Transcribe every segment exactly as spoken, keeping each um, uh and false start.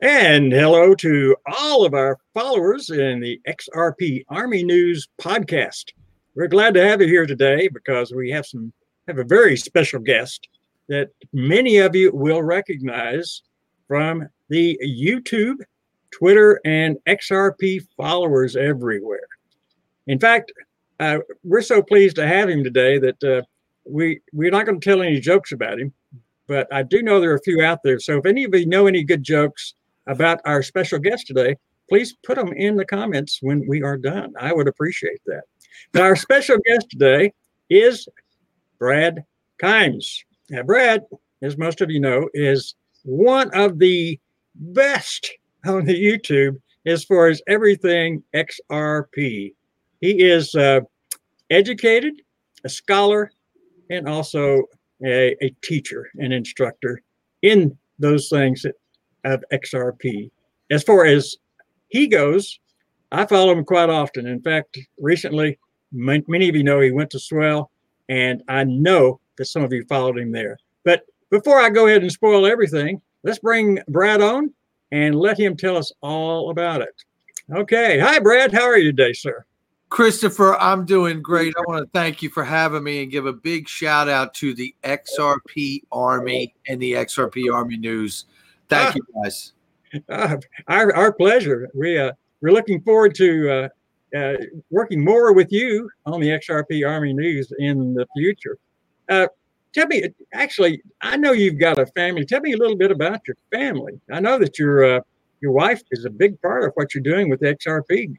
And hello to all of our followers in the X R P Army News podcast. We're glad to have you here today because we have some have a very special guest that many of you will recognize from the YouTube, Twitter, and X R P followers everywhere. In fact, uh, we're so pleased to have him today that uh, we we're not going to tell any jokes about him, but I do know there are a few out there. So if any of you know any good jokes about our special guest today, please put them in the comments when we are done. I would appreciate that. Now, our special guest today is Brad Kimes. Now, Brad, as most of you know, is one of the best on the YouTube as far as everything X R P. He is uh, educated, a scholar, and also a, a teacher and instructor in those things that of X R P. As far as he goes, I follow him quite often. In fact, recently, many of you know he went to Swell, and I know that some of you followed him there. But before I go ahead and spoil everything, let's bring Brad on and let him tell us all about it. Okay. Hi, Brad. How are you today, sir? Christopher, I'm doing great. I want to thank you for having me and give a big shout out to the X R P Army and the X R P Army News. Thank uh, you, guys. Uh, our, our pleasure. We, uh, we're looking forward to uh, uh, working more with you on the X R P Army News in the future. Uh, tell me, actually, I know you've got a family. Tell me a little bit about your family. I know that your uh, your wife is a big part of what you're doing with X R P.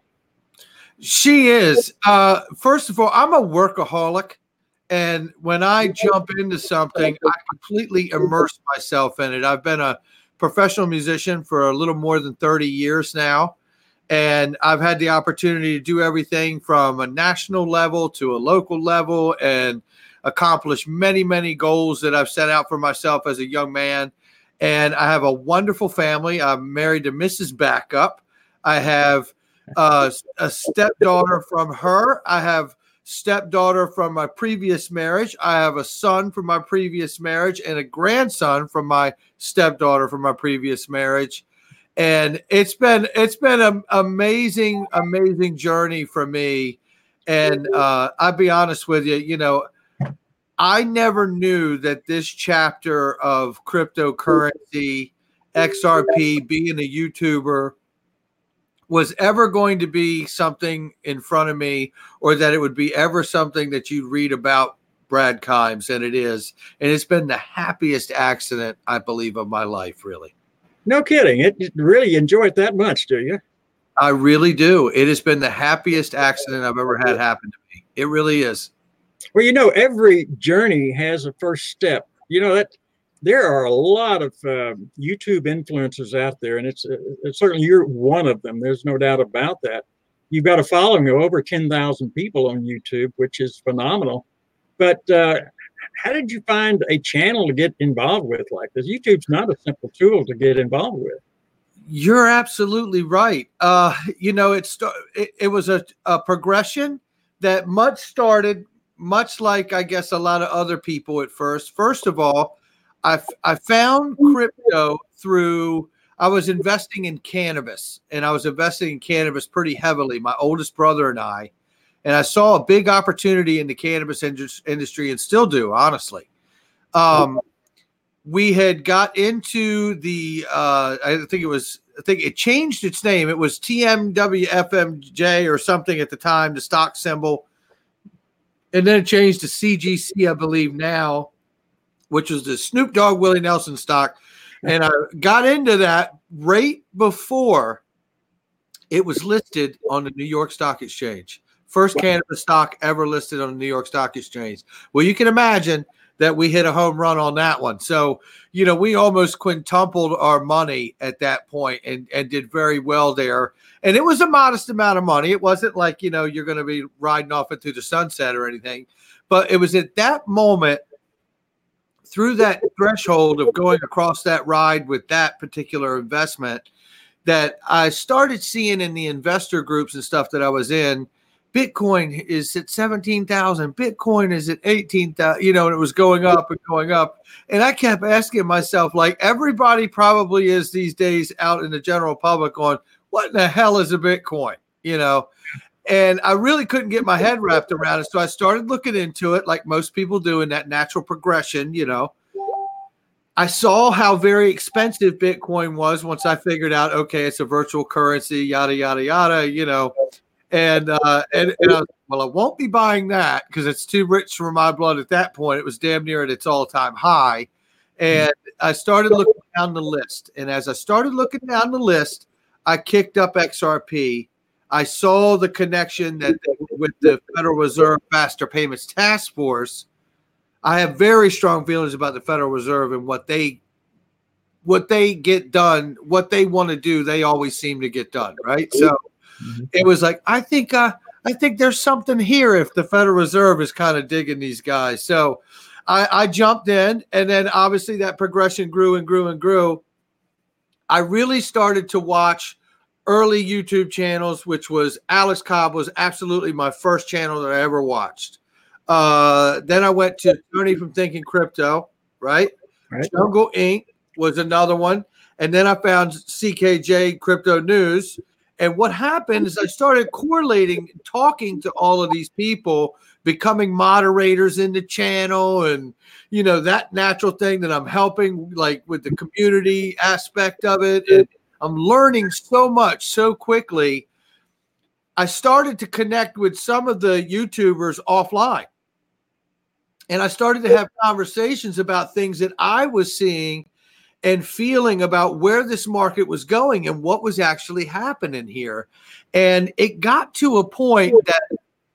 She is. Uh, first of all, I'm a workaholic. And when I jump into something, I completely immerse myself in it. I've been a professional musician for a little more than thirty years now. And I've had the opportunity to do everything from a national level to a local level and accomplish many, many goals that I've set out for myself as a young man. And I have a wonderful family. I'm married to Missus Backup. I have uh, a stepdaughter from her. I have stepdaughter from my previous marriage. I have a son from my previous marriage and a grandson from my stepdaughter from my previous marriage. And it's been it's been an amazing, amazing journey for me. And uh, I'll be honest with you, you know, I never knew that this chapter of cryptocurrency, X R P, being a YouTuber, was ever going to be something in front of me, or that it would be ever something that you'd read about Brad Kimes, and it is. And it's been the happiest accident, I believe, of my life, really. No kidding. It you really enjoy it that much, do you? I really do. It has been the happiest accident I've ever had happen to me. It really is. Well, you know, every journey has a first step. You know, that there are a lot of uh, YouTube influencers out there, and it's, uh, it's certainly you're one of them. There's no doubt about that. You've got a following of over ten thousand people on YouTube, which is phenomenal. But uh, how did you find a channel to get involved with like this? YouTube's not a simple tool to get involved with. You're absolutely right. Uh, you know, it, st- it, it was a, a progression that much started, much like, I guess, a lot of other people at first. First of all, I, I found crypto through, I was investing in cannabis, and I was investing in cannabis pretty heavily, my oldest brother and I, and I saw a big opportunity in the cannabis industry, and still do, honestly. Um, we had got into the, uh, I think it was, I think it changed its name. It was T M W F M J or something at the time, the stock symbol. And then it changed to C G C, I believe now, which was the Snoop Dogg Willie Nelson stock. And I got into that right before it was listed on the New York Stock Exchange. First cannabis stock ever listed on the New York Stock Exchange. Well, you can imagine that we hit a home run on that one. So, you know, we almost quintupled our money at that point and, and did very well there. And it was a modest amount of money. It wasn't like, you know, you're going to be riding off into the sunset or anything. But it was at that moment, through that threshold of going across that ride with that particular investment, that I started seeing in the investor groups and stuff that I was in, Bitcoin is at seventeen thousand. Bitcoin is at eighteen thousand, you know, and it was going up and going up. And I kept asking myself, like everybody probably is these days out in the general public on what in the hell is a Bitcoin, you know? And I really couldn't get my head wrapped around it. So I started looking into it like most people do in that natural progression, you know. I saw how very expensive Bitcoin was once I figured out, okay, it's a virtual currency, yada, yada, yada, you know. And, uh, and, and I was, well, I won't be buying that because it's too rich for my blood at that point. It was damn near at its all-time high. And I started looking down the list. And as I started looking down the list, I kicked up X R P. I saw the connection that with the Federal Reserve Faster Payments Task Force. I have very strong feelings about the Federal Reserve and what they what they get done, what they want to do, they always seem to get done, right? So mm-hmm. It was like, I think uh, I think there's something here if the Federal Reserve is kind of digging these guys. So I, I jumped in, and then obviously that progression grew and grew and grew. I really started to watch early YouTube channels, which was Alex Cobb was absolutely my first channel that I ever watched. Uh, then I went to Tony from Thinking Crypto, right? right? Jungle Incorporated was another one. And then I found C K J Crypto News. And what happened is I started correlating, talking to all of these people, becoming moderators in the channel and, you know, that natural thing that I'm helping like with the community aspect of it. And I'm learning so much so quickly. I started to connect with some of the YouTubers offline. And I started to have conversations about things that I was seeing and feeling about where this market was going and what was actually happening here. And it got to a point that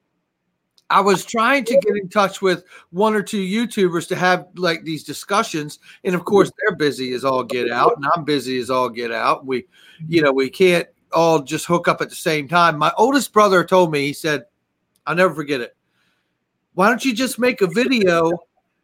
I was trying to get in touch with one or two YouTubers to have like these discussions. And of course, they're busy as all get out, and I'm busy as all get out. We, you know, we can't all just hook up at the same time. My oldest brother told me, he said, I'll never forget it. Why don't you just make a video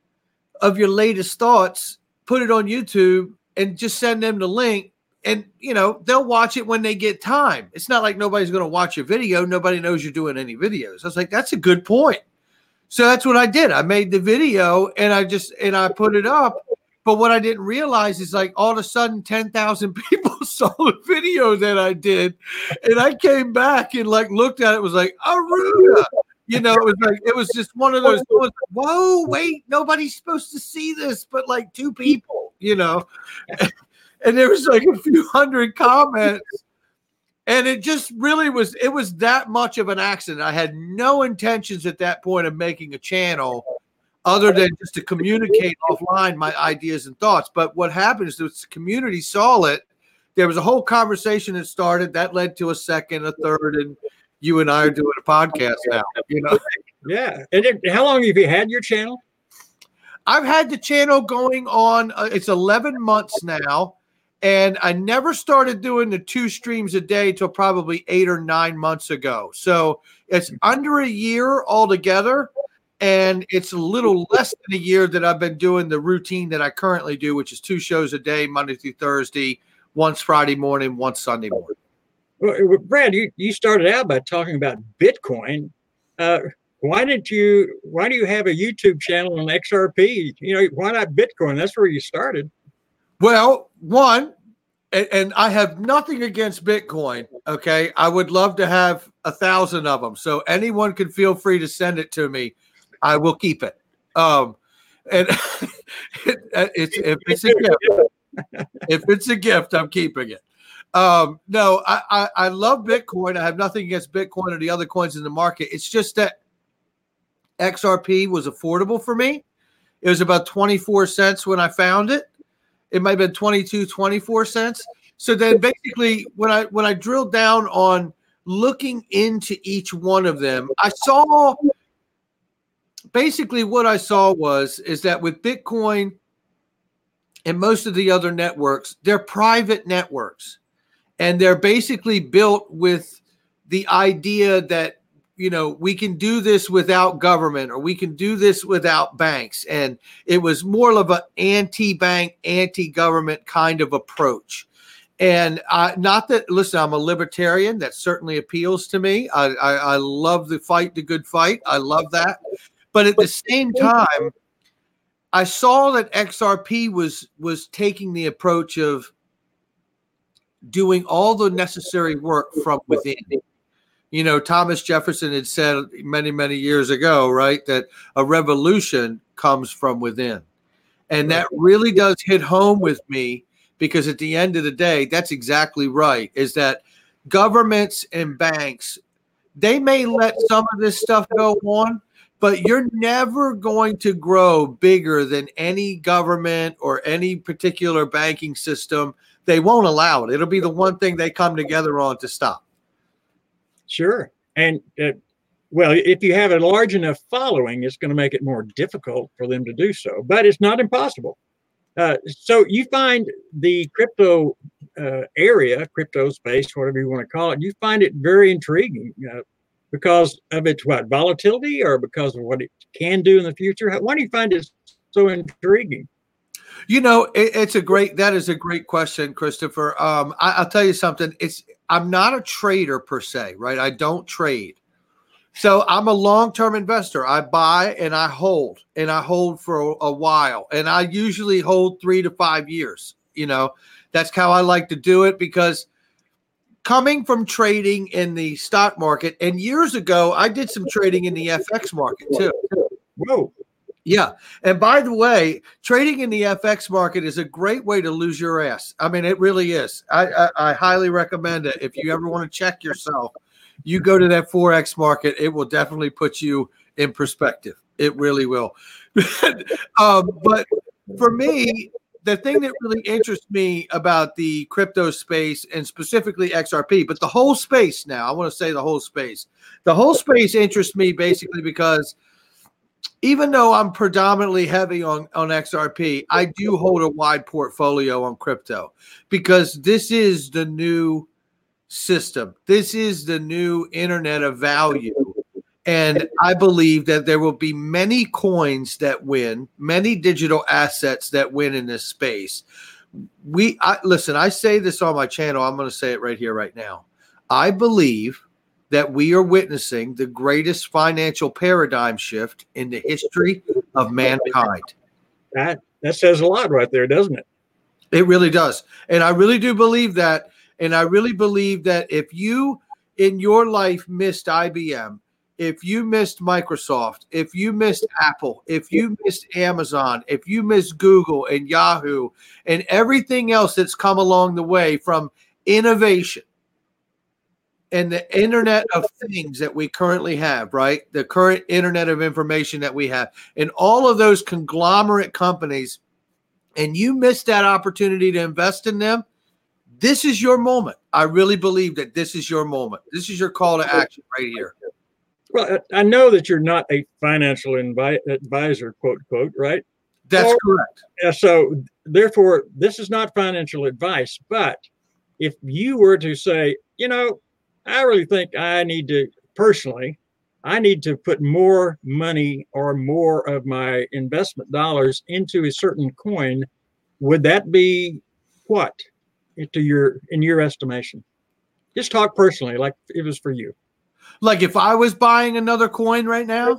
of your latest thoughts, put it on YouTube, and just send them the link? And, you know, they'll watch it when they get time. It's not like nobody's going to watch your video. Nobody knows you're doing any videos. I was like, that's a good point. So that's what I did. I made the video and I just, and I put it up. But what I didn't realize is like all of a sudden ten thousand people saw the video that I did. And I came back and like looked at it, was like, Aruda. You know, it was like, it was just one of those, whoa, wait, nobody's supposed to see this, but like two people, you know. And there was like a few hundred comments. And it just really was, it was that much of an accident. I had no intentions at that point of making a channel other than just to communicate offline my ideas and thoughts. But what happened is the community saw it. There was a whole conversation that started. That led to a second, a third, and you and I are doing a podcast now. You know? Yeah. And then, how long have you had your channel? I've had the channel going on. Uh, it's eleven months now. And I never started doing the two streams a day till probably eight or nine months ago. So it's under a year altogether. And it's a little less than a year that I've been doing the routine that I currently do, which is two shows a day, Monday through Thursday, once Friday morning, once Sunday morning. Well, Brad, you, you started out by talking about Bitcoin. Uh, why didn't you, why do you have a YouTube channel on X R P? You know, why not Bitcoin? That's where you started. Well, one, and, and I have nothing against Bitcoin, okay? I would love to have a thousand of them. So anyone can feel free to send it to me. I will keep it. Um, and it, it's, if it's a gift, if it's a gift, I'm keeping it. Um, no, I, I, I love Bitcoin. I have nothing against Bitcoin or the other coins in the market. It's just that X R P was affordable for me. It was about twenty-four cents when I found it. It might have been twenty-two, twenty-four cents. So then basically when I when I drilled down on looking into each one of them, I saw basically what I saw was is that with Bitcoin and most of the other networks, they're private networks. And they're basically built with the idea that, you know, we can do this without government or we can do this without banks. And it was more of an anti-bank, anti-government kind of approach. And I, not that, listen, I'm a libertarian. That certainly appeals to me. I, I, I love the fight, the good fight. I love that. But at the same time, I saw that X R P was was taking the approach of doing all the necessary work from within. You know, Thomas Jefferson had said many, many years ago, right, that a revolution comes from within. And that really does hit home with me, because at the end of the day, that's exactly right, is that governments and banks, they may let some of this stuff go on, but you're never going to grow bigger than any government or any particular banking system. They won't allow it. It'll be the one thing they come together on to stop. Sure. And, uh, well, if you have a large enough following, it's going to make it more difficult for them to do so, but it's not impossible. Uh, so you find the crypto uh, area, crypto space, whatever you want to call it, you find it very intriguing uh, because of its what, volatility, or because of what it can do in the future? Why do you find it so intriguing? You know, it, it's a great, that is a great question, Christopher. Um, I, I'll tell you something. It's, I'm not a trader per se, right? I don't trade. So I'm a long-term investor. I buy and I hold, and I hold for a, a while. And I usually hold three to five years. You know, that's how I like to do it, because coming from trading in the stock market, and years ago, I did some trading in the F X market too. Whoa. Yeah. And by the way, trading in the F X market is a great way to lose your ass. I mean, it really is. I, I, I highly recommend it. If you ever want to check yourself, you go to that Forex market. It will definitely put you in perspective. It really will. um, but for me, the thing that really interests me about the crypto space, and specifically X R P, but the whole space now, I want to say the whole space, the whole space interests me basically because even though I'm predominantly heavy on, on X R P, I do hold a wide portfolio on crypto, because this is the new system. This is the new internet of value. And I believe that there will be many coins that win, many digital assets that win in this space. We I, listen, I say this on my channel. I'm going to say it right here, right now. I believe that we are witnessing the greatest financial paradigm shift in the history of mankind. That, that says a lot right there, doesn't it? It really does. And I really do believe that. And I really believe that if you in your life missed I B M, if you missed Microsoft, if you missed Apple, if you missed Amazon, if you missed Google and Yahoo and everything else that's come along the way from innovation and the Internet of Things that we currently have, right? The current Internet of Information that we have, and all of those conglomerate companies, and you missed that opportunity to invest in them, this is your moment. I really believe that this is your moment. This is your call to action right here. Well, I know that you're not a financial invi- advisor, quote, quote, right? That's or, correct. Uh, so therefore, this is not financial advice. But if you were to say, you know, I really think I need to, personally, I need to put more money or more of my investment dollars into a certain coin, would that be what? To your, in your estimation? Just talk personally, like it was for you. Like if I was buying another coin right now?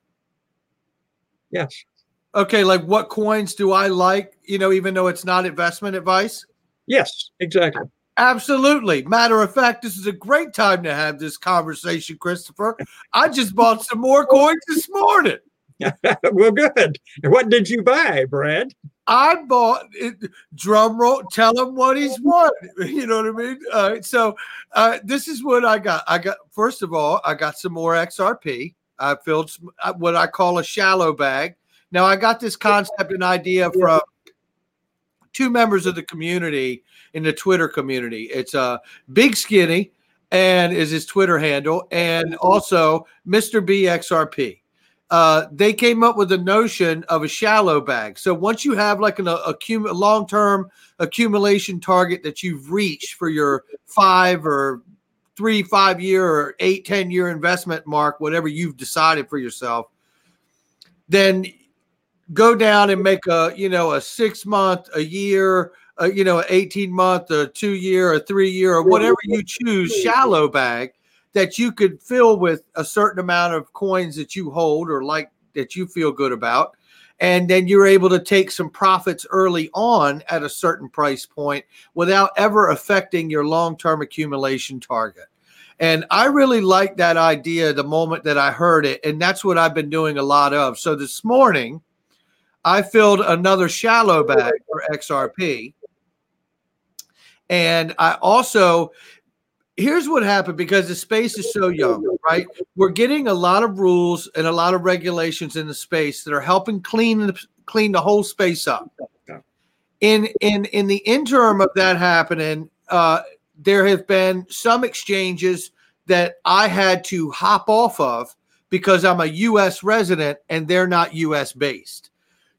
Yes. Okay, like what coins do I like, you know, even though it's not investment advice? Yes, exactly. Absolutely. Matter of fact, this is a great time to have this conversation, Christopher. I just bought some more coins this morning. Well, good. What did you buy, Brad? I bought it, drum roll, tell him what he's won. You know what I mean? Uh, so uh, this is what I got. I got, first of all, I got some more X R P. I filled some, what I call a shallow bag. Now, I got this concept and idea from two members of the community in the Twitter community. It's uh, Big Skinny and is his Twitter handle, and also Mister B X R P. Uh, they came up with the notion of a shallow bag. So once you have like an a, a long-term accumulation target that you've reached for your five or three, five year or eight, ten year investment mark, whatever you've decided for yourself, then go down and make a, you know, a six month, a year, a you know, an eighteen month, a two year, a three year, or whatever you choose, shallow bag that you could fill with a certain amount of coins that you hold or like that you feel good about. And then you're able to take some profits early on at a certain price point without ever affecting your long-term accumulation target. And I really like that idea the moment that I heard it. And that's what I've been doing a lot of. So this morning, I filled another shallow bag for X R P. And I also, here's what happened because the space is so young, right? We're getting a lot of rules and a lot of regulations in the space that are helping clean the, clean the whole space up. In in in the interim of that happening, uh, there have been some exchanges that I had to hop off of because I'm a U S resident and they're not U S based.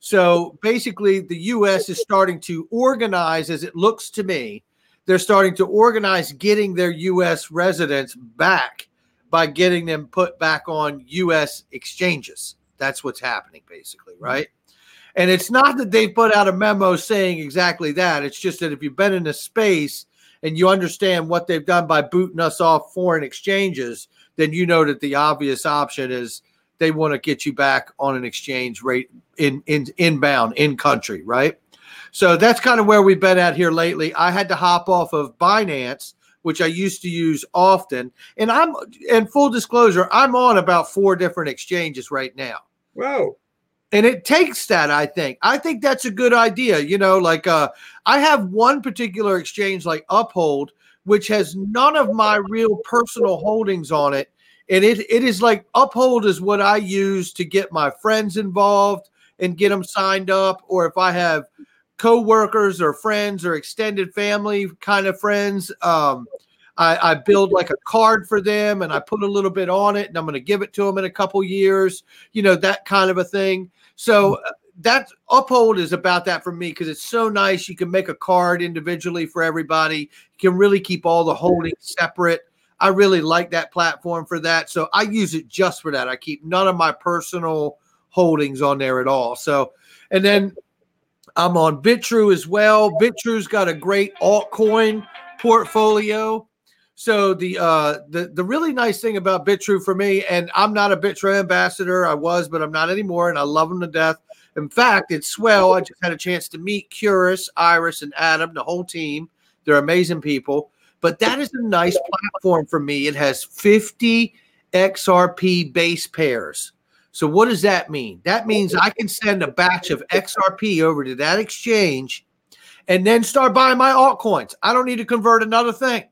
So basically, the U S is starting to organize, as it looks to me, they're starting to organize getting their U S residents back by getting them put back on U S exchanges. That's what's happening, basically, right? And it's not that they put out a memo saying exactly that. It's just that if you've been in a space and you understand what they've done by booting us off foreign exchanges, then you know that the obvious option is they want to get you back on an exchange rate in, in inbound, in country, right? So that's kind of where we've been at here lately. I had to hop off of Binance, which I used to use often. And I'm, and full disclosure, I'm on about four different exchanges right now. Whoa. And it takes that, I think. I think that's a good idea. You know, like uh, I have one particular exchange like Uphold, which has none of my real personal holdings on it. And it it is like Uphold is what I use to get my friends involved and get them signed up. Or if I have co-workers or friends or extended family kind of friends, um, I, I build like a card for them and I put a little bit on it and I'm going to give it to them in a couple years, you know, that kind of a thing. So uh, that Uphold is about that for me because it's so nice. You can make a card individually for everybody. You can really keep all the holdings separate. I really like that platform for that. So I use it just for that. I keep none of my personal holdings on there at all. So, and then I'm on Bitrue as well. Bitrue's got a great altcoin portfolio. So the uh, the the really nice thing about Bitrue for me, and I'm not a Bitrue ambassador. I was, but I'm not anymore, and I love them to death. In fact, it's swell. I just had a chance to meet Curus, Iris, and Adam, the whole team. They're amazing people. But that is a nice platform for me. It has fifty X R P base pairs. So what does that mean? That means I can send a batch of X R P over to that exchange and then start buying my altcoins. I don't need to convert another thing.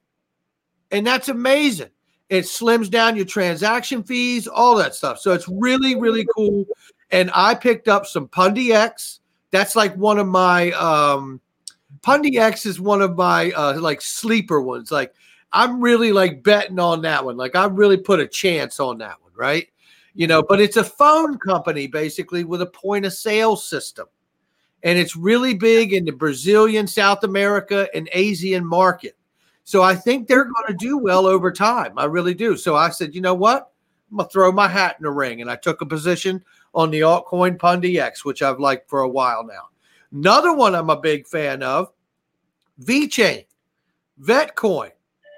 And that's amazing. It slims down your transaction fees, all that stuff. So it's really, really cool. And I picked up some Pundi X. That's like one of my um, Pundi X is one of my uh, like sleeper ones. Like I'm really like betting on that one. Like I really put a chance on that one, right? You know, but it's a phone company basically with a point of sale system. And it's really big in the Brazilian, South America, and Asian market. So I think they're going to do well over time. I really do. So I said, you know what? I'm going to throw my hat in the ring. And I took a position on the altcoin Pundi X, which I've liked for a while now. Another one I'm a big fan of, VeChain, Vetcoin.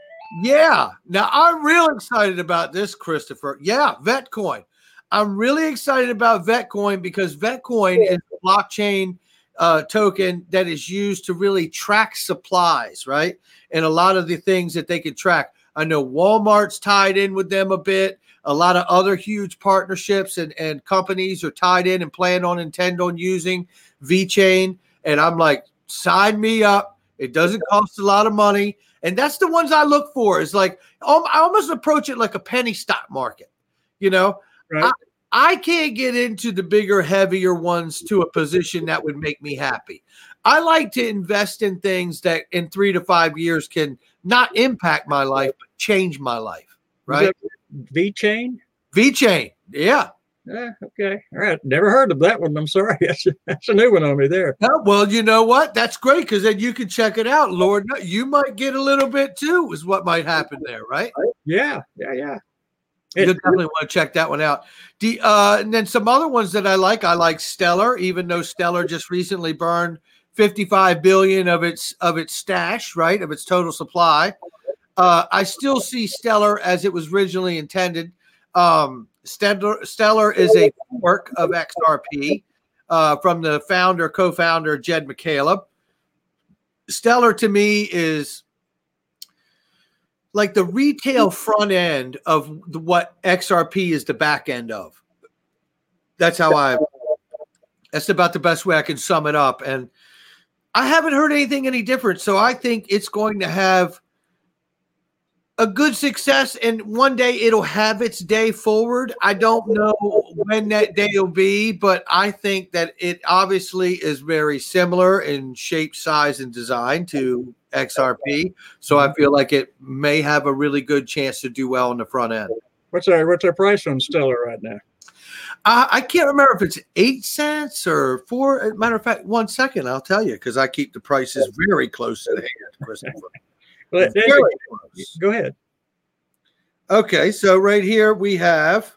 Yeah. Now I'm real excited about this, Christopher. Yeah, Vetcoin. I'm really excited about Vetcoin because Vetcoin is a blockchain uh, token that is used to really track supplies, right? And a lot of the things that they can track. I know Walmart's tied in with them a bit. A lot of other huge partnerships and, and companies are tied in and plan on, intend on using VeChain. And I'm like, sign me up. It doesn't cost a lot of money. And that's the ones I look for. Is like, I almost approach it like a penny stock market. You know, right. I, I can't get into the bigger, heavier ones to a position that would make me happy. I like to invest in things that in three to five years can not impact my life, but change my life. Right. VeChain? VeChain. Yeah. Yeah. Okay. All right. Never heard of that one. I'm sorry. That's a, that's a new one on me there. Yeah, well, you know what? That's great because then you can check it out. Lord, you might get a little bit too, is what might happen there. Right. Yeah. Yeah. Yeah. You definitely want to check that one out. The, uh, and then some other ones that I like. I like Stellar, even though Stellar just recently burned fifty-five billion of its of its stash, right, of its total supply. Uh, I still see Stellar as it was originally intended. Um, Stellar, Stellar is a fork of X R P uh, from the founder, co-founder Jed McCaleb. Stellar to me is like the retail front end of the, what X R P is the back end of. That's how I. That's about the best way I can sum it up. And I haven't heard anything any different. So I think it's going to have a good success, and one day it'll have its day forward. I don't know when that day will be, but I think that it obviously is very similar in shape, size, and design to X R P. So I feel like it may have a really good chance to do well on the front end. What's our what's our price on Stellar right now? Uh, I can't remember if it's eight cents or four. Matter of fact, one second, I'll tell you, because I keep the prices very close to the hand, Christopher. Well, that's a, go ahead. Okay, so right here we have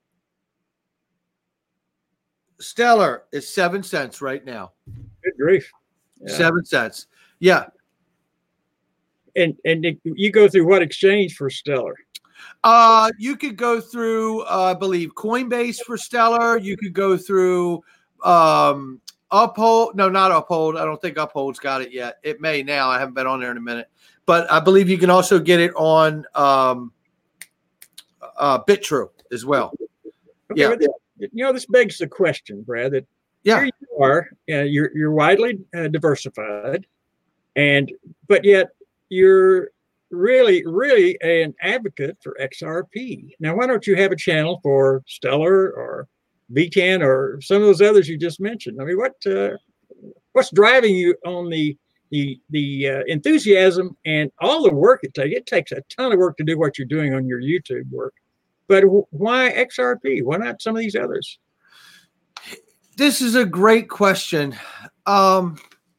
Stellar is seven cents right now. Good grief. Yeah. Seven cents. Yeah. And and you go through what exchange for Stellar? Uh, you could go through, uh, I believe, Coinbase for Stellar. You could go through um, Uphold. No, not Uphold. I don't think Uphold's got it yet. It may now. I haven't been on there in a minute. But I believe you can also get it on um, uh, BitTrue as well. Okay, yeah. This, you know, this begs the question, Brad, that yeah. here you are, uh, you're, you're widely uh, diversified, and but yet you're really, really an advocate for X R P. Now, why don't you have a channel for Stellar or V ten or some of those others you just mentioned? I mean, what uh, what's driving you on the the the uh, enthusiasm and all the work it takes? It takes a ton of work to do what you're doing on your YouTube work. But w- why X R P? Why not some of these others? This is a great question. Um,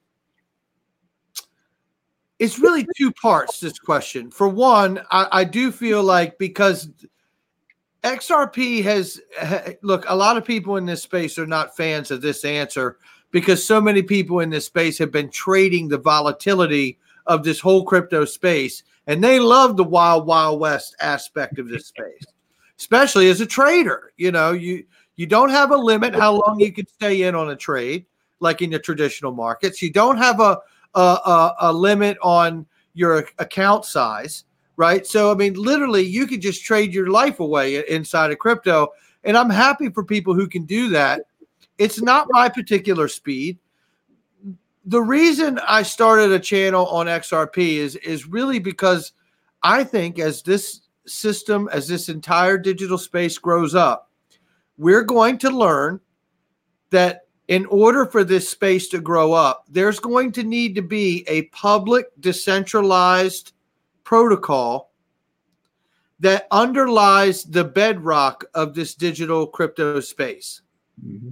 It's really two parts, this question. For one, I, I do feel like because X R P has, look, a lot of people in this space are not fans of this answer because so many people in this space have been trading the volatility of this whole crypto space. And they love the wild, wild west aspect of this space, especially as a trader. You know, you, you don't have a limit how long you can stay in on a trade, like in the traditional markets. You don't have a A, a, a limit on your account size, right? So, I mean, literally, you could just trade your life away inside of crypto. And I'm happy for people who can do that. It's not my particular speed. The reason I started a channel on X R P is, is really because I think as this system, as this entire digital space grows up, we're going to learn that in order for this space to grow up, there's going to need to be a public, decentralized protocol that underlies the bedrock of this digital crypto space. Mm-hmm.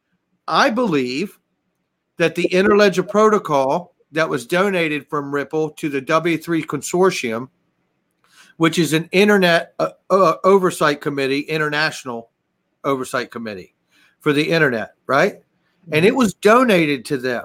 I believe that the Interledger protocol that was donated from Ripple to the W three Consortium, which is an internet uh, uh, oversight committee, international oversight committee for the internet, right? And it was donated to them.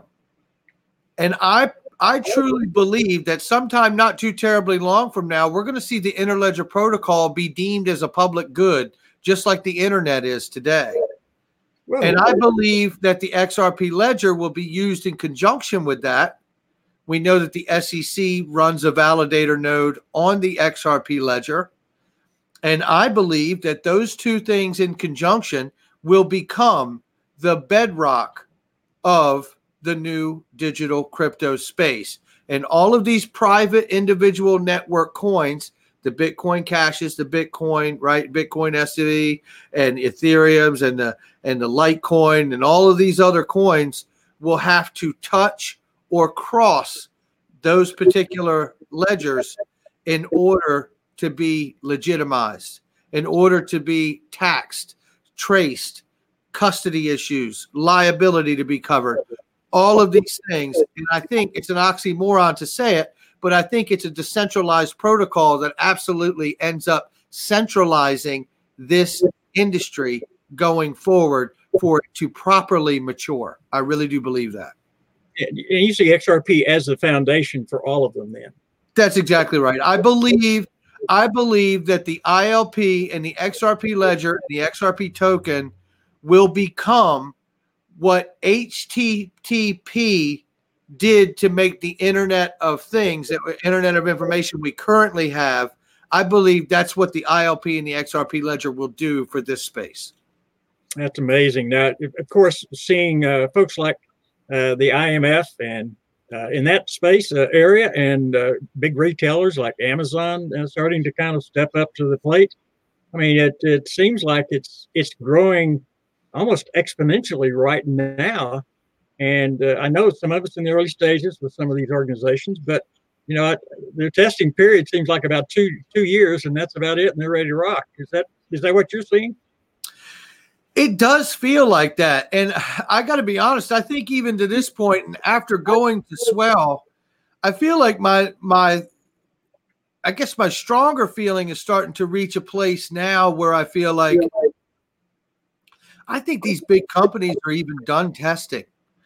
And I I truly believe that sometime not too terribly long from now, we're going to see the Interledger protocol be deemed as a public good, just like the internet is today. Well, and I believe that the X R P ledger will be used in conjunction with that. We know that the S E C runs a validator node on the X R P ledger. And I believe that those two things in conjunction will become the bedrock of the new digital crypto space. And all of these private individual network coins, the Bitcoin Cashes, the Bitcoin, right, Bitcoin S V and Ethereums and the and the Litecoin and all of these other coins will have to touch or cross those particular ledgers in order to be legitimized, in order to be taxed, traced, custody issues, liability to be covered, all of these things. And I think it's an oxymoron to say it, but I think it's a decentralized protocol that absolutely ends up centralizing this industry going forward for it to properly mature. I really do believe that. And you see X R P as the foundation for all of them then. That's exactly right. I believe I believe that the I L P and the X R P ledger and the X R P token will become what H T T P did to make the Internet of Things, the Internet of Information we currently have. I believe that's what the I L P and the X R P ledger will do for this space. That's amazing. Now, of course, seeing uh, folks like uh, the I M F and uh, in that space uh, area and uh, big retailers like Amazon uh, starting to kind of step up to the plate. I mean, it it seems like it's it's growing almost exponentially right now. And uh, I know some of it's in the early stages with some of these organizations, but you know, their testing period seems like about two two years, and that's about it, and they're ready to rock. Is that is that what you're seeing? It does feel like that. And I got to be honest, I think even to this point, and after going to Swell, I feel like my, my, I guess my stronger feeling is starting to reach a place now where I feel like I think these big companies are even done testing.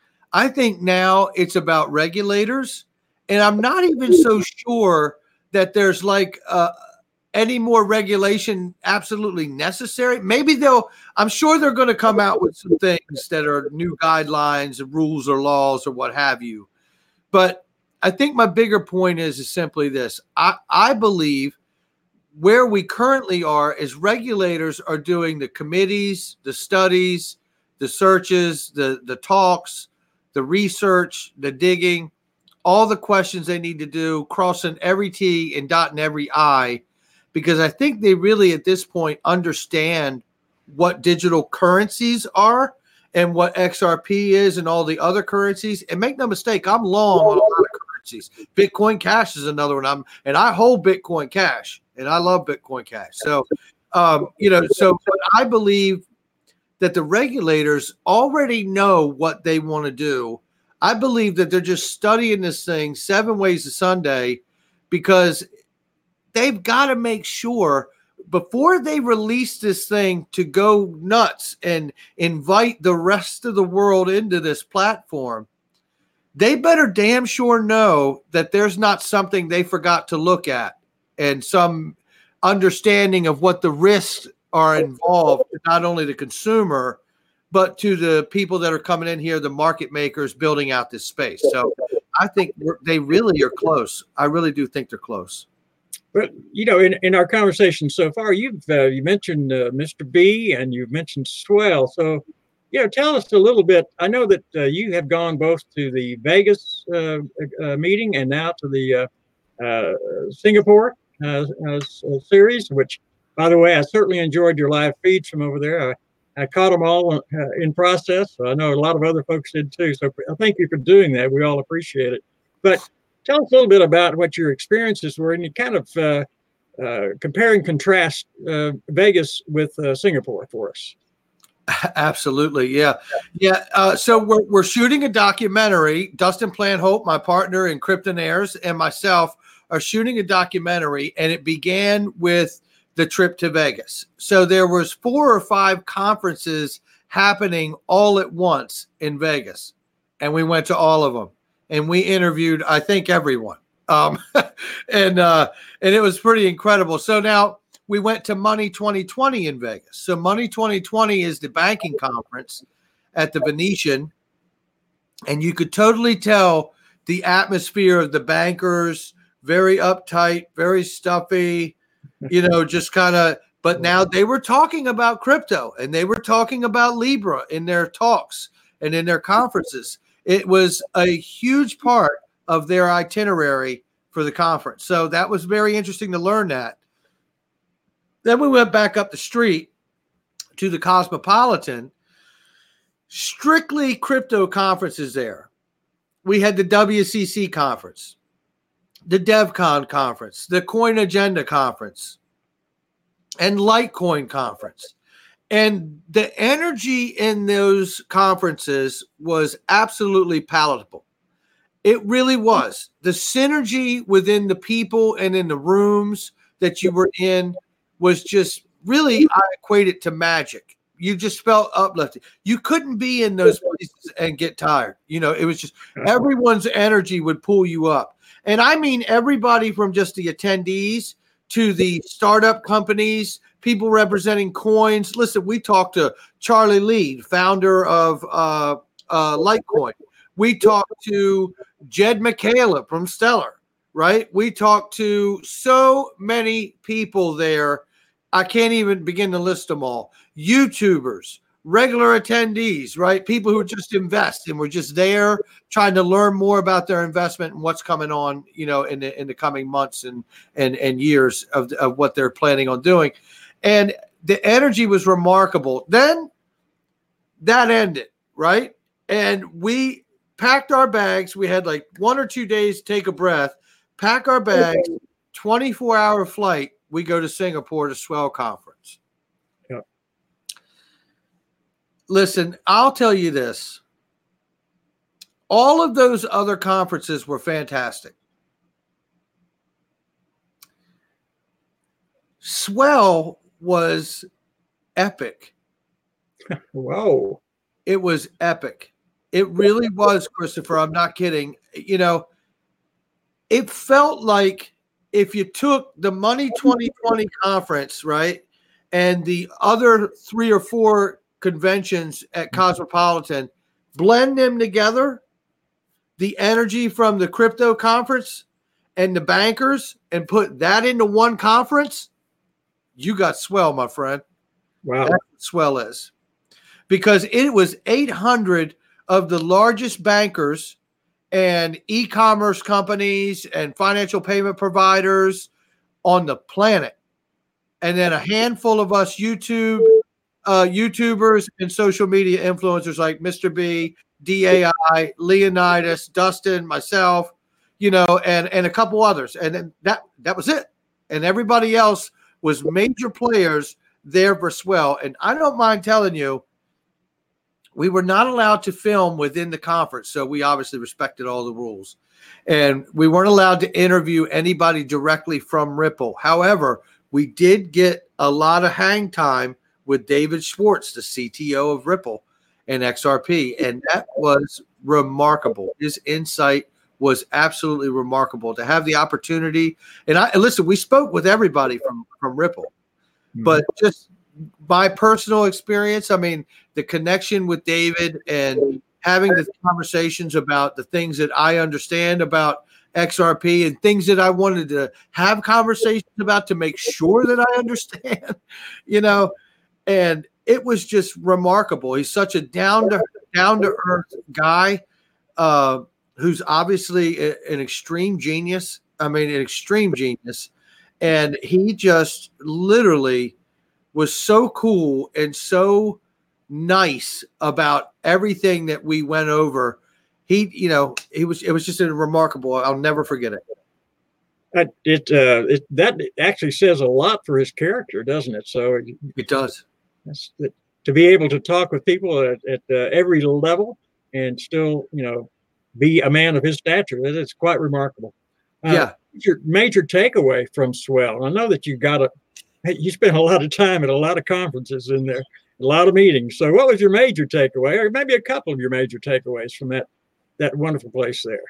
I think now it's about regulators, and I'm not even so sure that there's like uh, any more regulation absolutely necessary. Maybe they'll, I'm sure they're going to come out with some things that are new guidelines, rules or laws or what have you. But I think my bigger point is, is simply this. I, I believe where we currently are is regulators are doing the committees, the studies, the searches, the, the talks, the research, the digging, all the questions they need to do, crossing every T and dotting every I, because I think they really at this point understand what digital currencies are and what X R P is and all the other currencies. And make no mistake, I'm long on a lot of currencies. Bitcoin Cash is another one. I'm and I hold Bitcoin Cash, and I love Bitcoin Cash. So, um, you know, so but I believe that the regulators already know what they want to do. I believe that they're just studying this thing seven ways to Sunday, because they've got to make sure before they release this thing to go nuts and invite the rest of the world into this platform, they better damn sure know that there's not something they forgot to look at and some understanding of what the risks are involved, not only the consumer, but to the people that are coming in here, the market makers building out this space. So I think we're, they really are close. I really do think they're close. But, you know, in, in our conversation so far, you've uh, you mentioned uh, Mister B and you've mentioned Swell. So, you know, tell us a little bit. I know that uh, you have gone both to the Vegas uh, uh, meeting and now to the uh, uh, Singapore uh, uh, series, which, by the way, I certainly enjoyed your live feeds from over there. I, I caught them all uh, in process. So I know a lot of other folks did too. So thank you for doing that. We all appreciate it. But tell us a little bit about what your experiences were, and you kind of uh, uh, compare and contrast uh, Vegas with uh, Singapore for us. Absolutely, yeah, yeah. Uh, so we're we're shooting a documentary. Dustin Planthope, my partner in Kryptonaires, and myself are shooting a documentary, and it began with the trip to Vegas. So there was four or five conferences happening all at once in Vegas, and we went to all of them. And we interviewed, I think, everyone. Um, and uh, and it was pretty incredible. So now we went to Money twenty twenty in Vegas. So Money twenty twenty is the banking conference at the Venetian. And you could totally tell the atmosphere of the bankers, very uptight, very stuffy, you know, just kind of. But now they were talking about crypto, and they were talking about Libra in their talks and in their conferences. It was a huge part of their itinerary for the conference. So that was very interesting to learn that. Then we went back up the street to the Cosmopolitan. Strictly crypto conferences there. We had the W C C conference, the DevCon conference, the Coin Agenda conference, and Litecoin conference. And the energy in those conferences was absolutely palatable. It really was. The synergy within the people and in the rooms that you were in was just really, I equate it to magic. you just felt uplifted. You couldn't be in those places and get tired. You know, it was just everyone's energy would pull you up. And I mean everybody from just the attendees to the startup companies, people representing coins. Listen, we talked to Charlie Lee, founder of uh, uh, Litecoin. We talked to Jed McCaleb from Stellar, right? We talked to so many people there. I can't even begin to list them all. YouTubers, regular attendees, right? People who just invest and were just there trying to learn more about their investment and what's coming on, you know, in the in the coming months and and and years of, of what they're planning on doing. And the energy was remarkable. Then that ended, right? And we packed our bags. We had like one or two days to take a breath, pack our bags, twenty-four hour flight. We go to Singapore to Swell Conference. Yep. Listen, I'll tell you this. All of those other conferences were fantastic. Swell was epic. Whoa. It was epic. It really was, Christopher. I'm not kidding. You know, it felt like if you took the Money twenty twenty conference, right, and the other three or four conventions at Cosmopolitan, blend them together, the energy from the crypto conference and the bankers, and put that into one conference, you got Swell, my friend. Wow. That's what Swell is. Because it was eight hundred of the largest bankers and e-commerce companies and financial payment providers on the planet. And then a handful of us YouTube, uh, YouTubers and social media influencers like Mister B, D A I, Leonidas, Dustin, myself, you know, and, and a couple others. And then that, that was it. And everybody else was major players there for Swell. And I don't mind telling you, we were not allowed to film within the conference, so we obviously respected all the rules. And we weren't allowed to interview anybody directly from Ripple. However, we did get a lot of hang time with David Schwartz, the C T O of Ripple and X R P, and that was remarkable. His insight was absolutely remarkable to have the opportunity. And I listen, we spoke with everybody from, from Ripple, mm-hmm. but just my personal experience, I mean, the connection with David and having the conversations about the things that I understand about X R P and things that I wanted to have conversations about to make sure that I understand, you know, and it was just remarkable. He's such a down to down to earth guy uh, who's obviously a, an extreme genius. I mean, an extreme genius. And he just literally was so cool and so nice about everything that we went over. He, you know, he was, it was just a remarkable, I'll never forget it. It, it, uh, it that actually says a lot for his character, doesn't it? So it does. That's, to be able to talk with people at, at uh, every level and still, you know, be a man of his stature, that is quite remarkable. Uh, yeah. Your major takeaway from Swell. I know that you got a, you spent a lot of time at a lot of conferences in there, a lot of meetings. So what was your major takeaway, or maybe a couple of your major takeaways from that, that wonderful place there?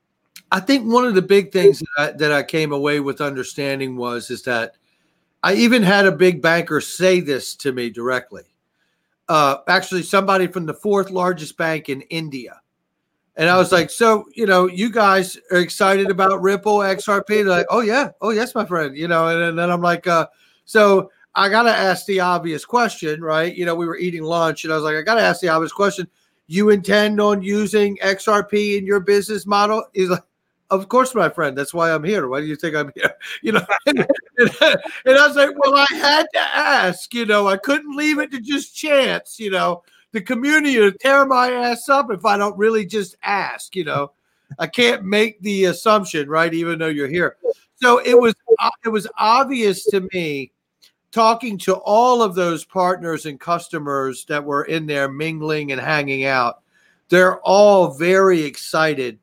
I think one of the big things that I, that I came away with understanding was, is that I even had a big banker say this to me directly. Uh, actually, somebody from the fourth largest bank in India. And I was like, so, you know, you guys are excited about Ripple, X R P? They're like, oh, yeah. Oh, yes, my friend. You know, and, and then I'm like, uh, so I got to ask the obvious question, right? You know, we were eating lunch and I was like, I got to ask the obvious question. You intend on using X R P in your business model? He's like, of course, my friend. That's why I'm here. Why do you think I'm here? You know, and, and, and I was like, well, I had to ask, you know, I couldn't leave it to just chance, you know, the community will tear my ass up if I don't really just ask, you know, I can't make the assumption, right? Even though you're here. So it was, it was obvious to me, talking to all of those partners and customers that were in there mingling and hanging out, they're all very excited.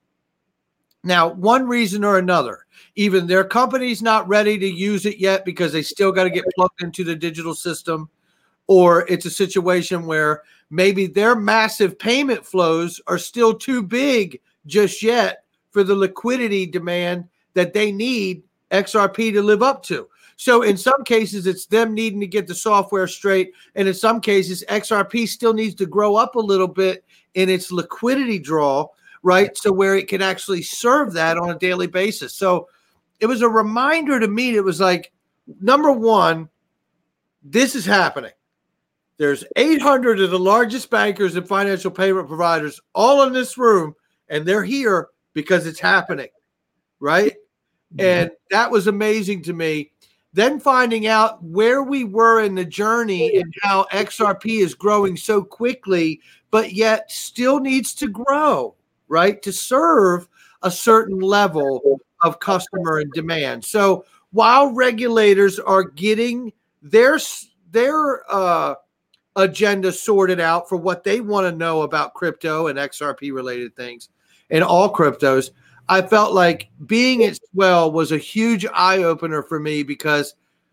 Now, one reason or another, even their company's not ready to use it yet because they still got to get plugged into the digital system, or it's a situation where maybe their massive payment flows are still too big just yet for the liquidity demand that they need X R P to live up to. So in some cases, it's them needing to get the software straight. And in some cases, X R P still needs to grow up a little bit in its liquidity draw, right? So where it can actually serve that on a daily basis. So it was a reminder to me. It was like, number one, this is happening. There's eight hundred of the largest bankers and financial payment providers all in this room, and they're here because it's happening, right? And that was amazing to me. Then finding out where we were in the journey and how X R P is growing so quickly, but yet still needs to grow, right, to serve a certain level of customer and demand. So while regulators are getting their their uh, agenda sorted out for what they want to know about crypto and X R P related things and all cryptos, I felt like being at Swell was a huge eye opener for me, because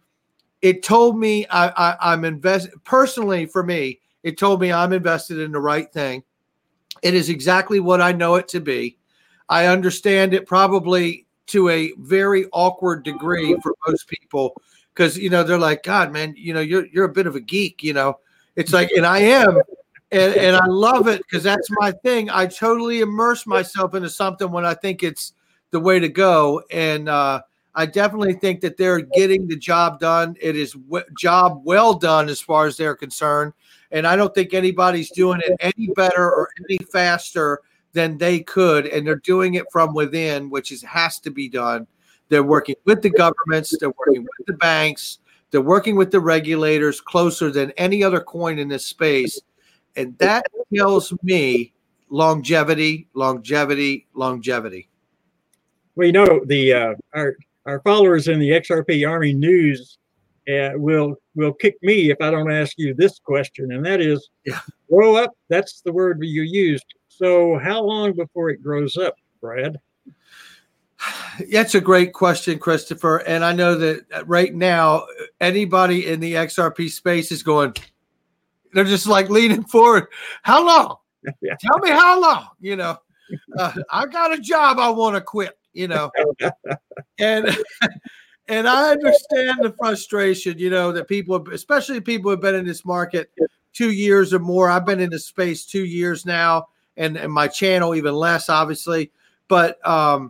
it told me I, I, I'm invest personally for me. It told me I'm invested in the right thing. It is exactly what I know it to be. I understand it probably to a very awkward degree for most people, because, you know, they're like, God, man, you know, you're you're a bit of a geek, you know. It's like, and I am, and, and I love it because that's my thing. I totally immerse myself into something when I think it's the way to go. And uh, I definitely think that they're getting the job done. It is w- job well done as far as they're concerned. And I don't think anybody's doing it any better or any faster than they could. And they're doing it from within, which is has to be done. They're working with the governments. They're working with the banks. They're working with the regulators closer than any other coin in this space. And that tells me longevity, longevity, longevity. Well, you know, the uh, our our followers in the X R P Army News uh, will will kick me if I don't ask you this question, and that is, yeah. grow up. That's the word you used. So how long before it grows up, Brad? That's a great question, Christopher. And I know that right now, anybody in the X R P space is going, they're just like leaning forward. How long? Yeah. Tell me how long, you know, uh, I got a job I want to quit, you know, and, and I understand the frustration, you know, that people, especially people who have been in this market two years or more. I've been in this space two years now, and, and my channel even less, obviously, but, um,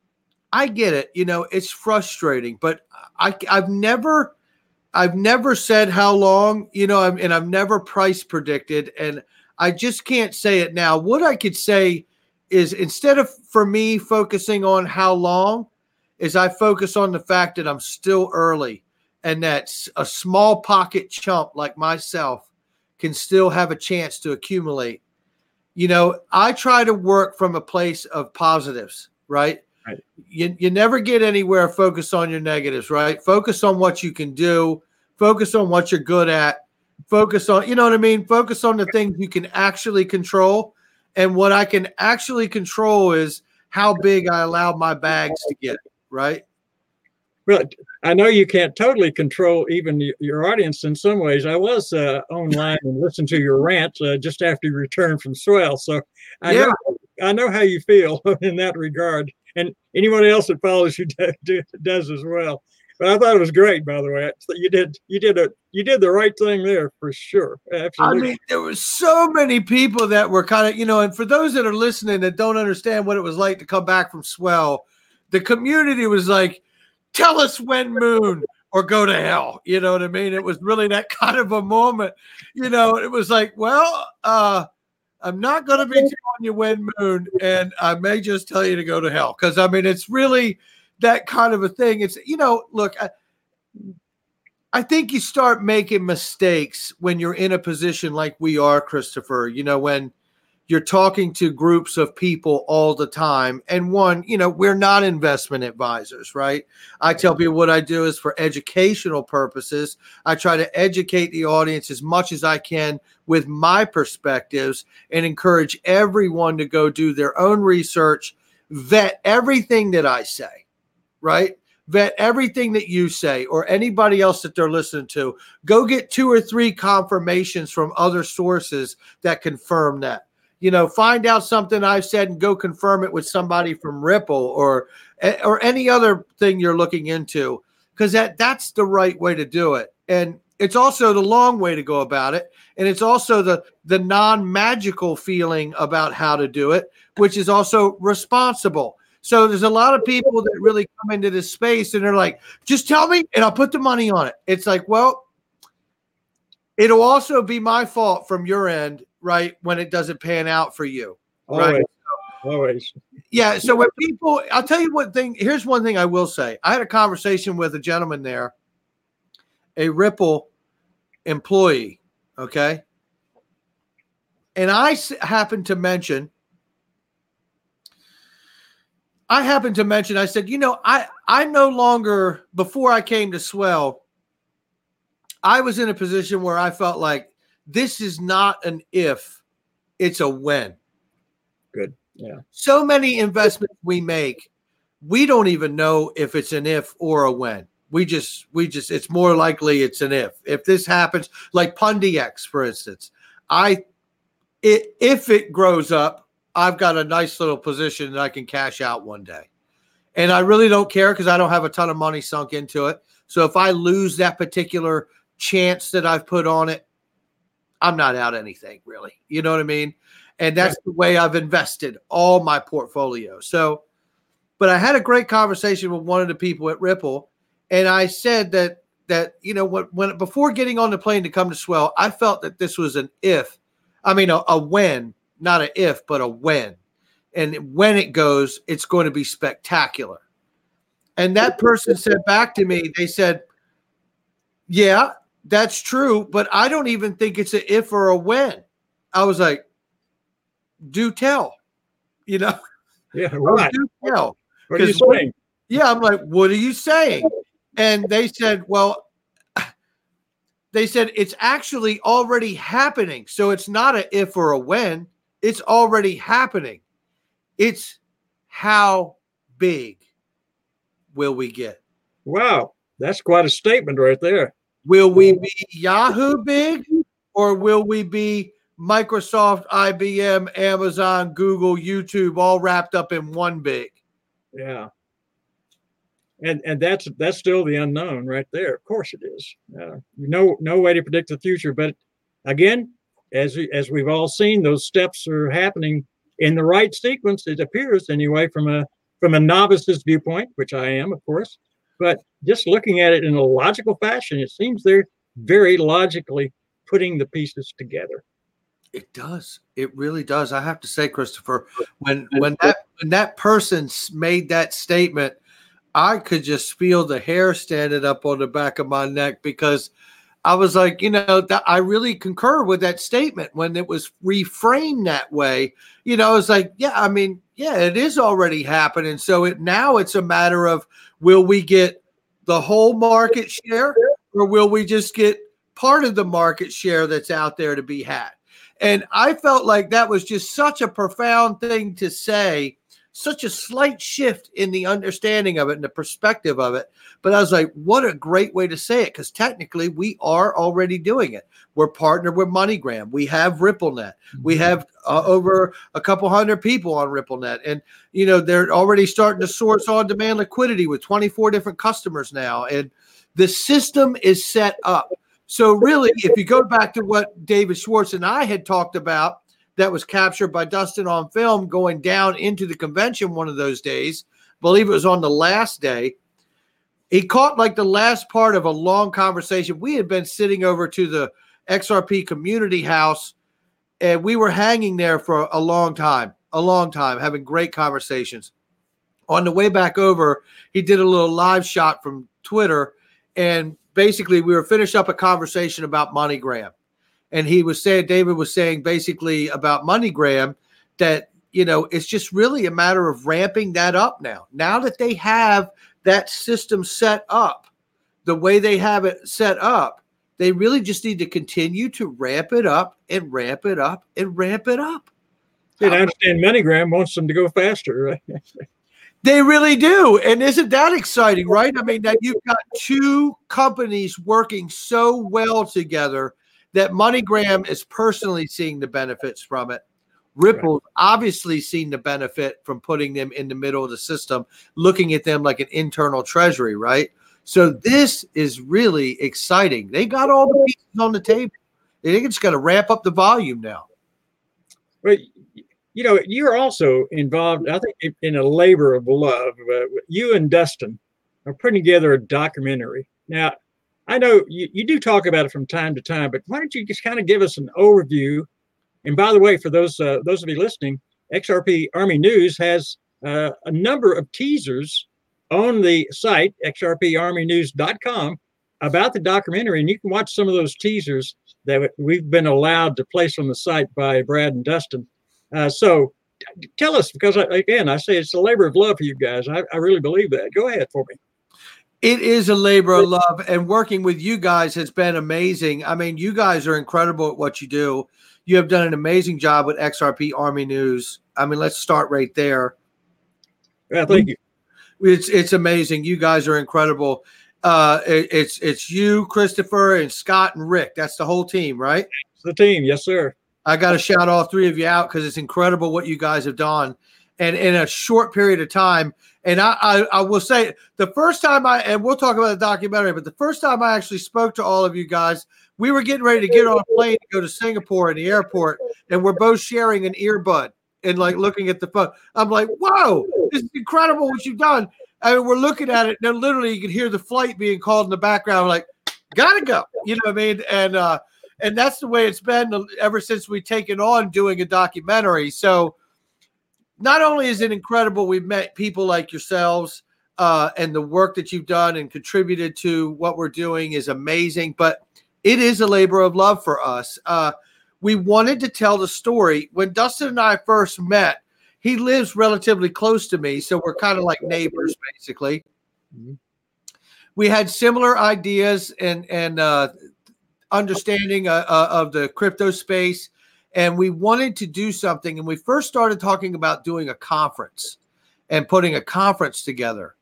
I get it. You know, it's frustrating, but I, I've never, I've never said how long, you know, and I've never price predicted, and I just can't say it now. What I could say is, instead of for me focusing on how long, is I focus on the fact that I'm still early, and that a small pocket chump like myself can still have a chance to accumulate. You know, I try to work from a place of positives, right? Right. You, you never get anywhere focus on your negatives, right? Focus on what you can do. Focus on what you're good at. Focus on, you know what I mean? Focus on the things you can actually control. And what I can actually control is how big I allow my bags to get, right? Well, I know you can't totally control even your audience in some ways. I was uh, online and listened to your rant uh, just after you returned from Swell. So I, yeah. know, I know how you feel in that regard. And anyone else that follows you do, do, does as well. But I thought it was great, by the way. You did you did a you did the right thing there for sure. Absolutely. I mean, there were so many people that were kind of, you know, and for those that are listening that don't understand what it was like to come back from Swell, the community was like, tell us when moon or go to hell. You know what I mean? It was really that kind of a moment. You know, it was like, well, uh, I'm not going to be telling you when moon, and I may just tell you to go to hell. Because, I mean, it's really that kind of a thing. It's, you know, look, I, I think you start making mistakes when you're in a position like we are, Christopher, you know, when you're talking to groups of people all the time. And one, you know, we're not investment advisors, right? I tell people what I do is for educational purposes. I try to educate the audience as much as I can with my perspectives and encourage everyone to go do their own research, vet everything that I say, right? vet everything that you say or anybody else that they're listening to. Go get two or three confirmations from other sources that confirm that. You know, find out something I've said and go confirm it with somebody from Ripple or or any other thing you're looking into, because that that's the right way to do it. And it's also the long way to go about it. And it's also the the non-magical feeling about how to do it, which is also responsible. So there's a lot of people that really come into this space and they're like, just tell me and I'll put the money on it. It's like, well, it'll also be my fault from your end, right, when it doesn't pan out for you. Always. Right? Always. Yeah. So when people, I'll tell you one thing. Here's one thing I will say. I had a conversation with a gentleman there, a Ripple employee. Okay. And I happened to mention, I happened to mention, I said, you know, I, I no longer, before I came to Swell, I was in a position where I felt like this is not an if, it's a when. Good. Yeah. So many investments we make, we don't even know if it's an if or a when. We just, we just, it's more likely it's an if. If this happens, like Pundix, for instance, I, it, if it grows up, I've got a nice little position that I can cash out one day. And I really don't care because I don't have a ton of money sunk into it. So if I lose that particular chance that I've put on it, I'm not out anything really. You know what I mean? And that's the way I've invested all my portfolio. So, but I had a great conversation with one of the people at Ripple. And I said that, that, you know, when, when before getting on the plane to come to Swell, I felt that this was an if, I mean, a, a when, not an if, but a when. And when it goes, it's going to be spectacular. And that person said back to me, they said, yeah, that's true, but I don't even think it's an if or a when. I was like, do tell, you know? Yeah, right. Do tell. What are you saying? Yeah, I'm like, what are you saying? And they said, well, they said it's actually already happening. So it's not an if or a when. It's already happening. It's how big will we get? Wow, that's quite a statement right there. Will we be Yahoo big, or will we be Microsoft, I B M, Amazon, Google, YouTube, all wrapped up in one big? Yeah. And and that's that's still the unknown right there. Of course it is. Uh, no no way to predict the future. But again, as as we've all seen, those steps are happening in the right sequence. It appears anyway, from a from a novice's viewpoint, which I am, of course. But just looking at it in a logical fashion, it seems they're very logically putting the pieces together. It does. It really does. I have to say, Christopher, when when that when that person made that statement, I could just feel the hair standing up on the back of my neck, because I was like, you know, that I really concur with that statement when it was reframed that way. You know, I was like, yeah, I mean, yeah, it is already happening. So it now it's a matter of, will we get the whole market share, or will we just get part of the market share that's out there to be had? And I felt like that was just such a profound thing to say, such a slight shift in the understanding of it and the perspective of it. But I was like, what a great way to say it, because technically we are already doing it. We're partnered with MoneyGram. We have RippleNet. We have uh, over a couple hundred people on RippleNet. And, you know, they're already starting to source on-demand liquidity with twenty-four different customers now. And the system is set up. So really, if you go back to what David Schwartz and I had talked about, that was captured by Dustin on film going down into the convention one of those days, I believe it was on the last day. He caught like the last part of a long conversation. We had been sitting over to the X R P community house, and we were hanging there for a long time, a long time, having great conversations. On the way back over, he did a little live shot from Twitter, and basically we were finished up a conversation about MoneyGram. And he was saying, David was saying basically about MoneyGram that, you know, it's just really a matter of ramping that up now. Now that they have that system set up, the way they have it set up, they really just need to continue to ramp it up and ramp it up and ramp it up. And I understand MoneyGram wants them to go faster, right? They really do. And isn't that exciting, right? I mean, that you've got two companies working so well together that MoneyGram is personally seeing the benefits from it. Ripple's right. obviously seen the benefit from putting them in the middle of the system, looking at them like an internal treasury, right? So this is really exciting. They got all the pieces on the table. They just got to ramp up the volume now. Right. You know, you're also involved, I think, in a labor of love. Uh, you and Dustin are putting together a documentary. Now, I know you, you do talk about it from time to time, but why don't you just kind of give us an overview? And by the way, for those uh, those of you listening, X R P Army News has uh, a number of teasers on the site, X R P army news dot com, about the documentary. And you can watch some of those teasers that we've been allowed to place on the site by Brad and Dustin. Uh, so tell us, because, I, again, I say it's a labor of love for you guys. I, I really believe that. Go ahead for me. It is a labor of love, and working with you guys has been amazing. I mean, you guys are incredible at what you do. You have done an amazing job with X R P Army News. I mean, let's start right there. Yeah, thank you. It's it's amazing. You guys are incredible. Uh, it, it's it's you, Christopher, and Scott and Rick. That's the whole team, right? It's the team, yes, sir. I got to shout all three of you out because it's incredible what you guys have done, and in a short period of time. And I, I, I will say the first time I, and we'll talk about the documentary, but the first time I actually spoke to all of you guys, we were getting ready to get on a plane to go to Singapore in the airport, and we're both sharing an earbud and like looking at the phone. I'm like, whoa, this is incredible what you've done. I mean, we're looking at it, and then literally you can hear the flight being called in the background. We're like, gotta go. You know what I mean? And, uh, And that's the way it's been ever since we've taken on doing a documentary. So not only is it incredible, we've met people like yourselves uh, and the work that you've done and contributed to what we're doing is amazing, but it is a labor of love for us. Uh, we wanted to tell the story. When Dustin and I first met, he lives relatively close to me, so we're kind of like neighbors, basically. Mm-hmm. We had similar ideas and, and uh, understanding uh, uh, of the crypto space, and we wanted to do something, and we first started talking about doing a conference and putting a conference together.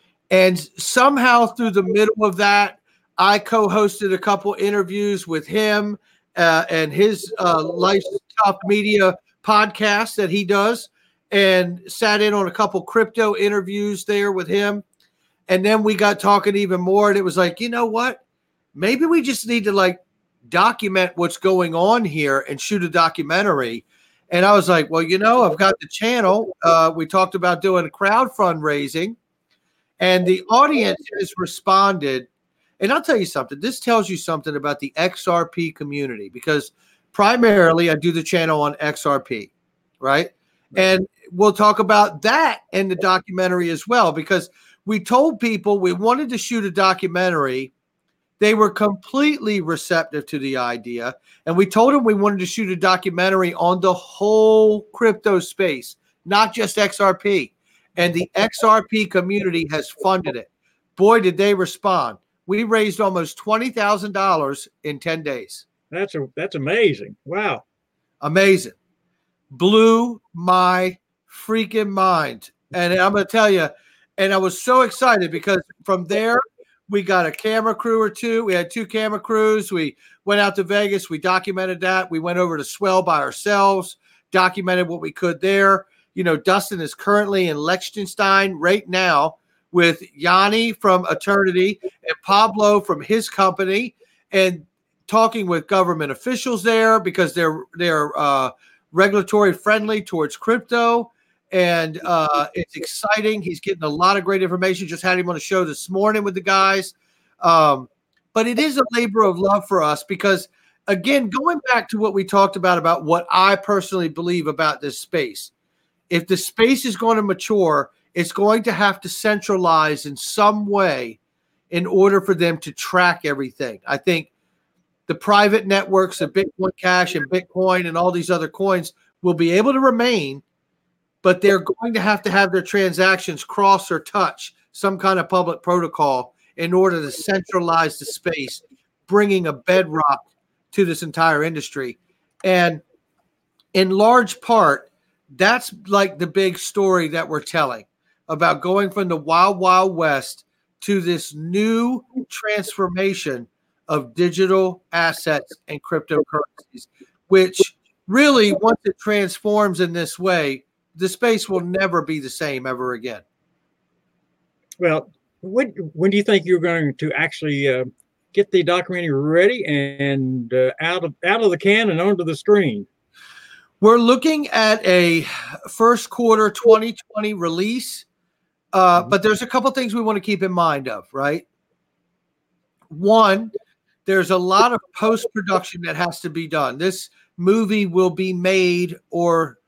And somehow through the middle of that, I co-hosted a couple interviews with him uh, and his uh, Life's Tough Media podcast that he does, and sat in on a couple crypto interviews there with him. And then we got talking even more, and it was like, you know what? Maybe we just need to like document what's going on here and shoot a documentary. And I was like, well, you know, I've got the channel. Uh, we talked about doing a crowd fundraising, and the audience has responded. And I'll tell you something, this tells you something about the X R P community, because primarily I do the channel on X R P, right? And we'll talk about that in the documentary as well, because we told people we wanted to shoot a documentary. They were completely receptive to the idea. And we told them we wanted to shoot a documentary on the whole crypto space, not just X R P. And the X R P community has funded it. Boy, did they respond. We raised almost twenty thousand dollars in ten days. That's a, that's amazing. Wow. Amazing. Blew my freaking mind. And I'm going to tell you, and I was so excited because from there, we got a camera crew or two. We had two camera crews. We went out to Vegas. We documented that. We went over to Swell by ourselves, documented what we could there. You know, Dustin is currently in Liechtenstein right now with Yanni from Eternity and Pablo from his company, and talking with government officials there because they're they're uh, regulatory friendly towards crypto. And uh, it's exciting. He's getting a lot of great information. Just had him on a show this morning with the guys. Um, but it is a labor of love for us because, again, going back to what we talked about, about what I personally believe about this space, if the space is going to mature, it's going to have to centralize in some way in order for them to track everything. I think the private networks of Bitcoin Cash and Bitcoin and all these other coins will be able to remain, but they're going to have to have their transactions cross or touch some kind of public protocol in order to centralize the space, bringing a bedrock to this entire industry. And in large part, that's like the big story that we're telling. about going from the wild, wild west to this new transformation of digital assets and cryptocurrencies, which really, once it transforms in this way, the space will never be the same ever again. Well, when, when do you think you're going to actually uh, get the documentary ready and uh, out of out of the can and onto the screen? We're looking at a first quarter twenty twenty release, uh, but there's a couple things we want to keep in mind of, right? One, there's a lot of post-production that has to be done. This movie will be made or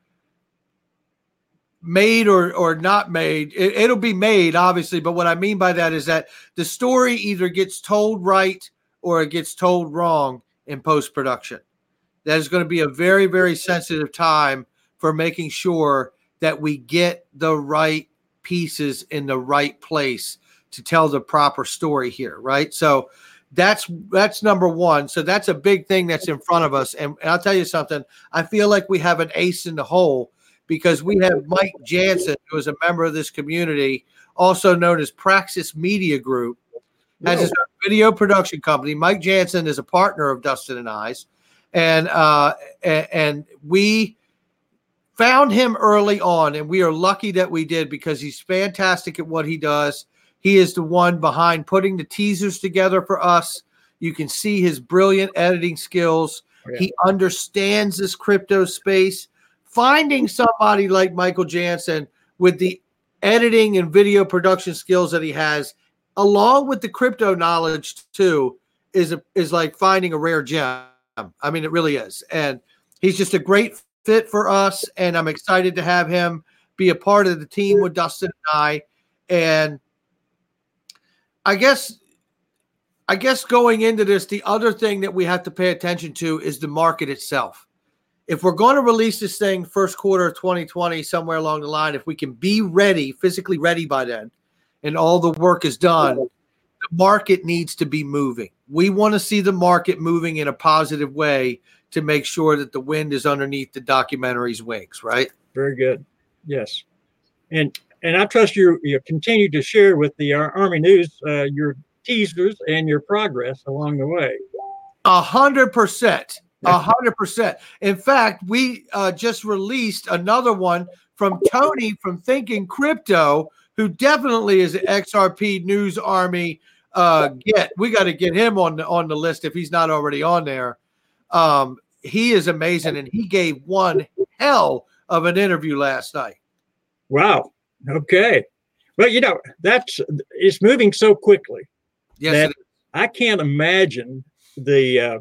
made or or not made. It, it'll be made, obviously, but what I mean by that is that the story either gets told right or it gets told wrong in post-production. That is going to be a very, very sensitive time for making sure that we get the right pieces in the right place to tell the proper story here, right? So that's that's number one. So that's a big thing that's in front of us. And, and I'll tell you something, I feel like we have an ace in the hole because we have Mike Jansen, who is a member of this community, also known as Praxis Media Group, has his own video production company. Mike Jansen is a partner of Dustin and I's. And uh, and we found him early on, and we are lucky that we did because he's fantastic at what he does. He is the one behind putting the teasers together for us. You can see his brilliant editing skills. Oh, yeah. He understands this crypto space. Finding somebody like Michael Jansen with the editing and video production skills that he has, along with the crypto knowledge too, is a, is like finding a rare gem. I mean, it really is. And he's just a great fit for us. And I'm excited to have him be a part of the team with Dustin and I. And I guess, I guess going into this, the other thing that we have to pay attention to is the market itself. If we're going to release this thing first quarter of twenty twenty, somewhere along the line, if we can be ready, physically ready by then, and all the work is done, the market needs to be moving. We want to see the market moving in a positive way to make sure that the wind is underneath the documentary's wings, right? Very good. Yes. And and I trust you you continue to share with the Army News uh, your teasers and your progress along the way. A hundred percent. A hundred percent. In fact, we uh, just released another one from Tony from Thinking Crypto, who definitely is an X R P News Army uh get. We got to get him on the on the list if he's not already on there. Um, he is amazing, and he gave one hell of an interview last night. Wow. Okay. Well, you know, that's it's moving so quickly. Yes, that it is. I can't imagine the uh,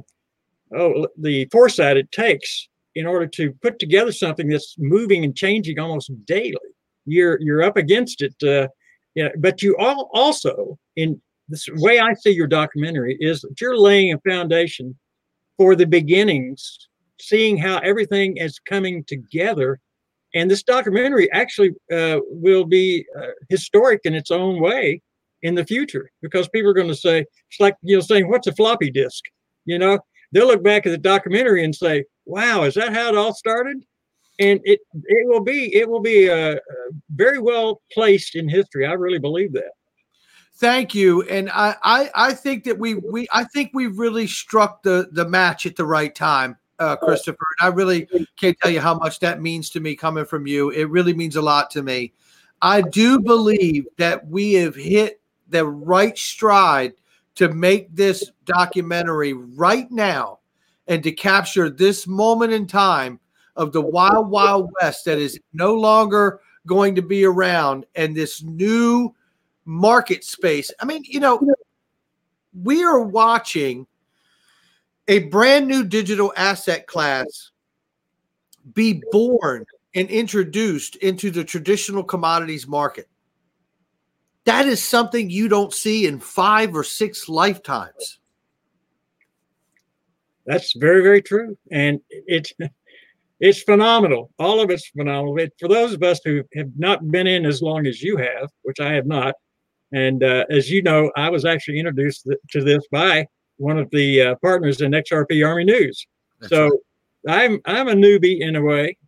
oh the foresight it takes in order to put together something that's moving and changing almost daily. You're you're up against it. Uh, yeah, but you all also in this way I see your documentary is that you're laying a foundation for the beginnings, seeing how everything is coming together. And this documentary actually uh, will be uh, historic in its own way in the future, because people are going to say, it's like, you know, saying, what's a floppy disk? You know, they'll look back at the documentary and say, wow, is that how it all started? And it it will be, it will be uh, uh, very well placed in history. I really believe that. Thank you, and I, I, I think that we, we, I think we really struck the the match at the right time, uh, Christopher. And I really can't tell you how much that means to me coming from you. It really means a lot to me. I do believe that we have hit the right stride to make this documentary right now, and to capture this moment in time of the wild, wild west that is no longer going to be around, and this new market space. I mean, you know, we are watching a brand new digital asset class be born and introduced into the traditional commodities market. That is something you don't see in five or six lifetimes. That's very, very true. And it's it's phenomenal. All of it's phenomenal. It, for those of us who have not been in as long as you have, which I have not, and uh, as you know, I was actually introduced to this by one of the uh, partners in X R P Army News. That's so right. I'm I'm a newbie in a way, but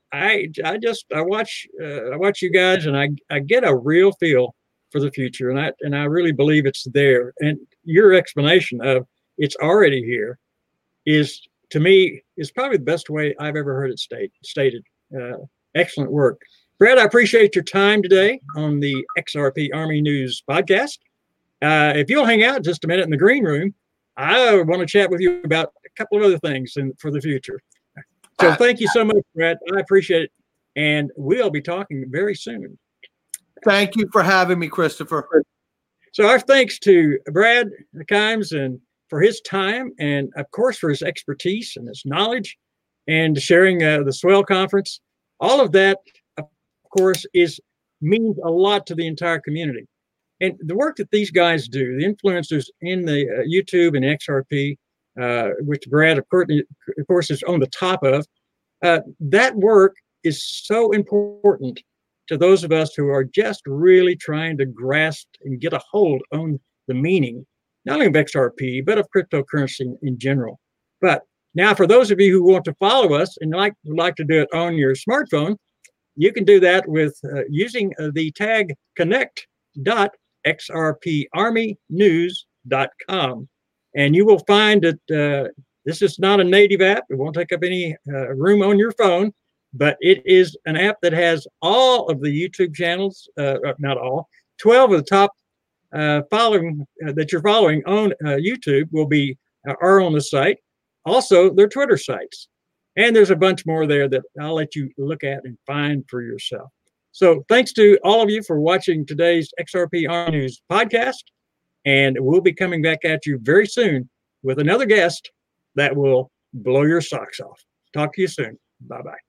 I I just I watch uh, I watch you guys, and I I get a real feel for the future, and I and I really believe it's there. And your explanation of it's already here is, to me, is probably the best way I've ever heard it state, stated. Uh, excellent work. Brad, I appreciate your time today on the X R P Army News podcast. Uh, if you'll hang out just a minute in the green room, I want to chat with you about a couple of other things in, for the future. So thank you so much, Brad. I appreciate it. And we'll be talking very soon. Thank you for having me, Christopher. So our thanks to Brad Kimes and for his time, and of course for his expertise and his knowledge, and sharing uh, the Swell Conference. All of that, of course, is means a lot to the entire community. And the work that these guys do, the influencers in the uh, YouTube and X R P, uh, which Brad, of course, of course, is on the top of, uh, that work is so important to those of us who are just really trying to grasp and get a hold on the meaning, not only of X R P, but of cryptocurrency in general. But now, for those of you who want to follow us and like would like to do it on your smartphone, you can do that with uh, using uh, the tag connect dot x r p army news dot com. And you will find that uh, this is not a native app. It won't take up any uh, room on your phone, but it is an app that has all of the YouTube channels, uh, not all, twelve of the top uh, following uh, that you're following on uh, YouTube will be uh, are on the site. Also, their Twitter sites. And there's a bunch more there that I'll let you look at and find for yourself. So thanks to all of you for watching today's X R P Army News podcast. And we'll be coming back at you very soon with another guest that will blow your socks off. Talk to you soon. Bye-bye.